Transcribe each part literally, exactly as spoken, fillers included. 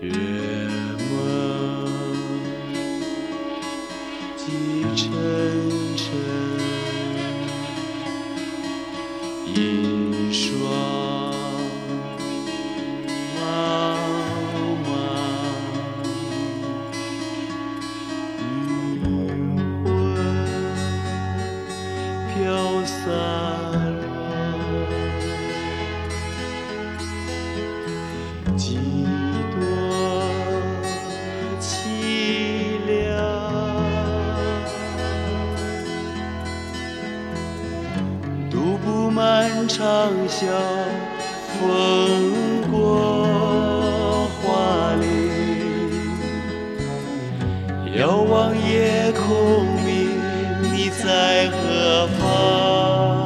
月梦几沉沉，银霜茫茫，余魂飘散了，几多凄凉，独步漫长宵，风过花林，遥望夜空明，你在何方？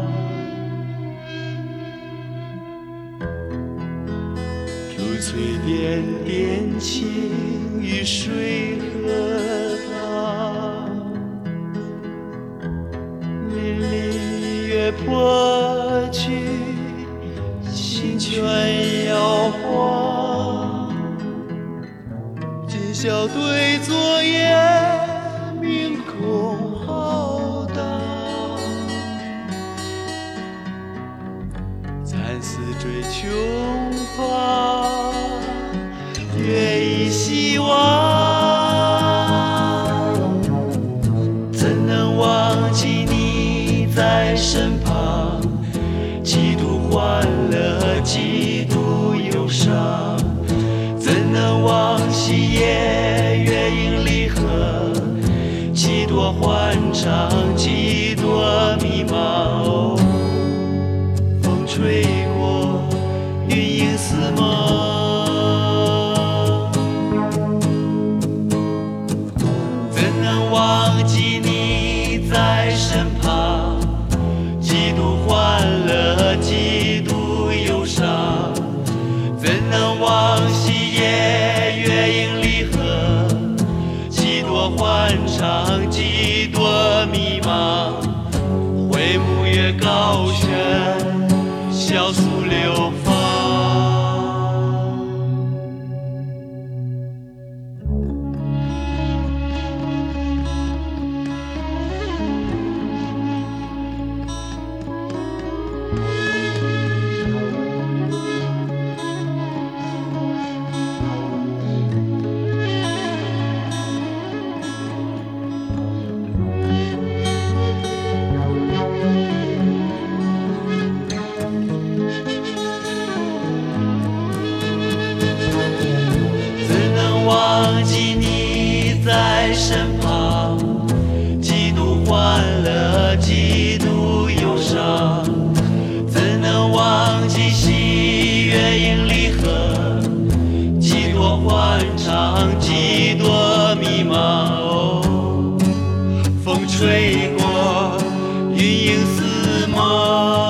如翠点点情，与水何当？粼粼月破去，清泉摇晃。今宵对昨夜，明空浩荡。暂似追琼芳，月已西望。怎能忘记你在身旁？几度欢乐，几度忧伤。怎能忘昔夜月影离合？几多欢畅，几多迷茫。哦，风吹过，云影似梦。怎能忘记你在身旁？几度欢乐，几度忧伤。怎能忘昔夜月影离合？几多欢畅，几多迷茫。回眸月高悬，笑诉流芳。忘记你在身旁，几度欢乐，几度忧伤。怎能忘记昔月影离合？几多欢畅，几多迷茫。哦，风吹过，云影似梦。